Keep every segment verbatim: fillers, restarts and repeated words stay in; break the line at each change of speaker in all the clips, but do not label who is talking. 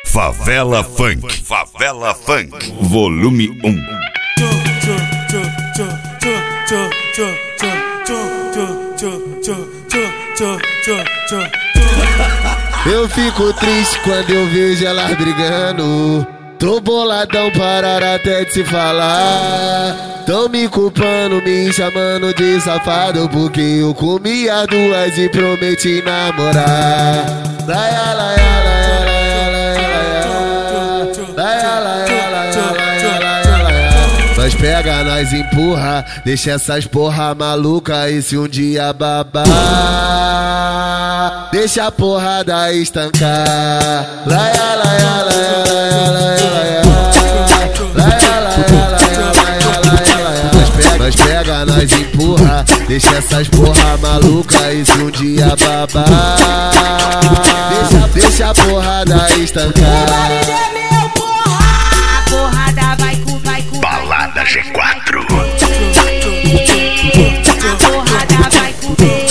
Favela Funk, Favela Funk, volume um.
Eu fico triste quando eu vejo elas brigando. Tô boladão, parar até de se falar. Tão me culpando, me chamando de safado, porque eu comia duas e prometi namorar. Laia, laia, laia, laia, laia, laia, laia, laia, laia. Nós pega, nós empurra, deixa essas porra maluca. E se um dia babar, deixa a porrada estancar. Laia, laia, laia, laia, laia. Nós pega, nós empurra, deixa essas porra maluca. E se um dia babar, deixa, deixa a porrada estancar.
O marido é meu, porra, a porrada vai com, vai com.
Balada G quatro.
A porrada vai comer.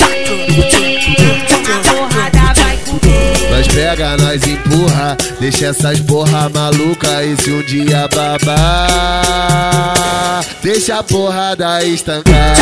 A porrada vai comer.
Nós pega, nós empurra, deixa essas porra maluca. E se um dia babar, deixa a porrada estancar.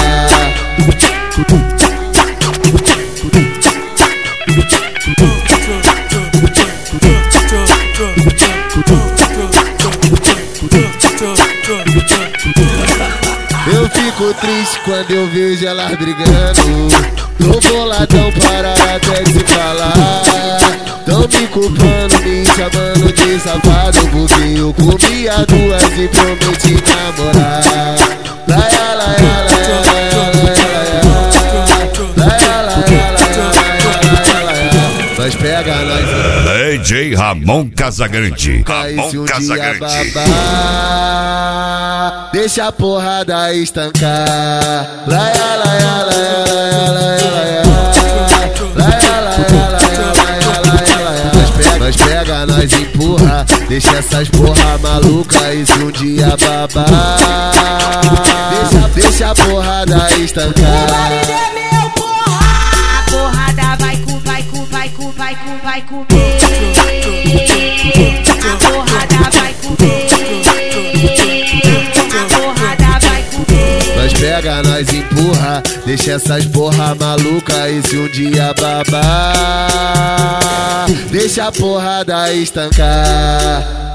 Eu fico triste quando eu vejo elas brigando. Tô boladão, parar até de se falar. Tão me culpando, me chamando de safado, porque eu comia duas e prometi namorar. Laia, laia, laia, laia, laia, laia, laia, laia. Nós pega, nós
D J Ramon Casagrande.
e se um
Ramon
dia
Casagrande.
babar, deixa a porrada estancar. Laia, laia, laia, laia, laia, laia. Nós pega, nós empurra, deixa essas porra maluca. E se um dia babar, deixa, deixa a porrada estancar.
O marido é meu, porra, a porrada vai com, vai com, vai com, vai com, vai comer. A porrada vai comer. A porrada vai comer.
Nós pega, nós empurra, deixa essas porra maluca. E se um dia babar, deixa a porrada estancar.